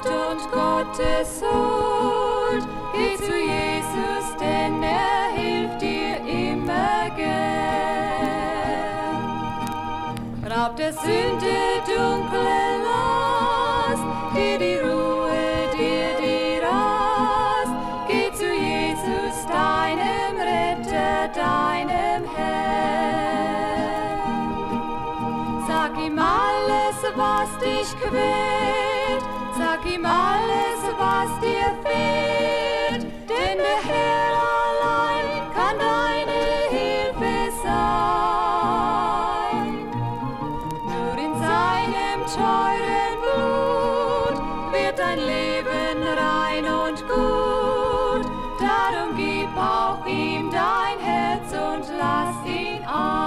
und Gottes Huld. Geh zu Jesus, denn er hilft dir immer gern. Raub der Sünde dunkle Last, geh die Ruhe, dir die Rast. Geh zu Jesus, deinem Retter, deinem Herrn. Sag ihm alles, was dich quält, sag ihm alles, was dir fehlt, denn der Herr allein kann deine Hilfe sein. Nur in seinem teuren Blut wird dein Leben rein und gut, darum gib auch ihm dein Herz und lass ihn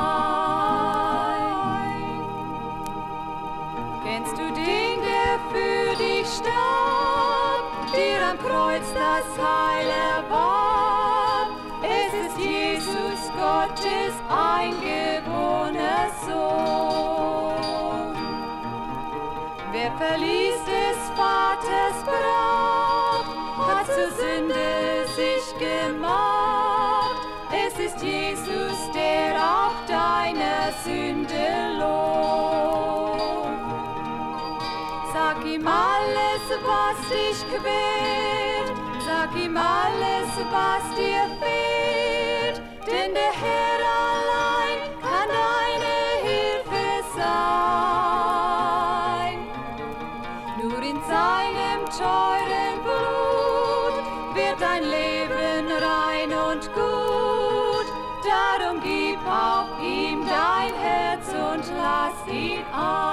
ein. Kennst du den, der für dich starb, dir am Kreuz das Heil erwarb? Es ist Jesus, Gottes eingeborner Sohn. Wer verließ des Vaters Braut, hat zur Sünde sich gemacht. Es ist Jesus, der auch deiner Sünde lohnt. Sag ihm alles, was dich quält, sag ihm alles, was dir fehlt, denn der Herr allein kann deine Hilfe sein. Nur in seinem teuren Blut wird dein Leben rein und gut, darum gib auch ihm dein Herz und lass ihn ein.